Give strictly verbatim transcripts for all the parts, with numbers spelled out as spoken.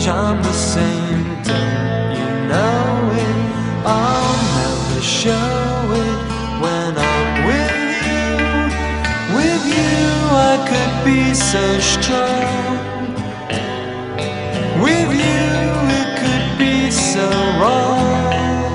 change, I'm the same. Don't you know it? I'll never show it when I'm with you. With you I could be so strong. With you it could be so wrong.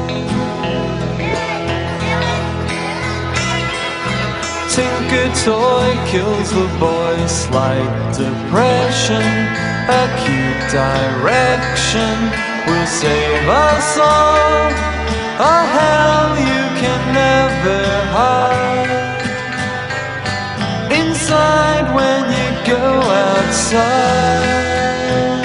Tinker toy kills the boy, slight depression, acute direction will save us all. A hell you can never hide inside when you go outside.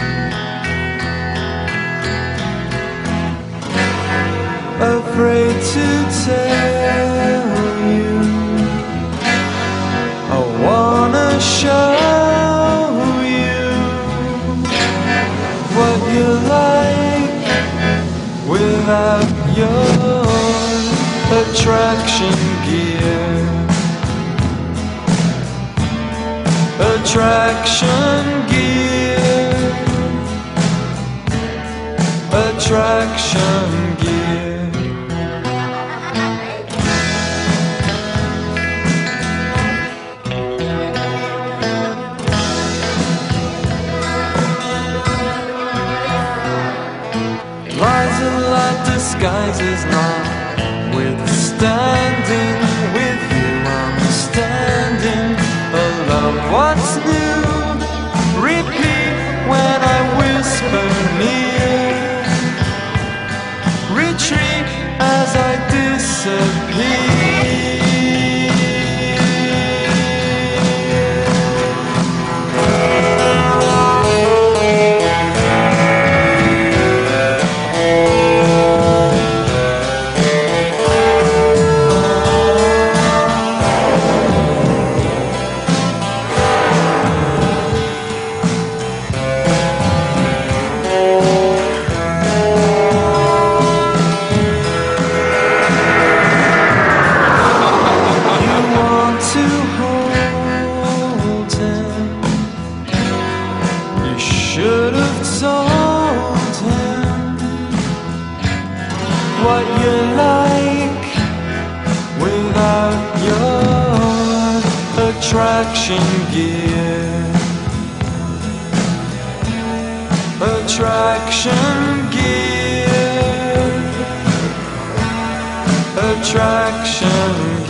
Afraid to tell you, I wanna show you what you like without your attraction gear. Attraction gear. Attraction gear. Lies a lot disguises not. Withstanding with you I'm standing alone. What's new? Repeat when I whisper near. Retreat as I disappear. Should have told him what you like without your attraction gear. Attraction gear. Attraction gear.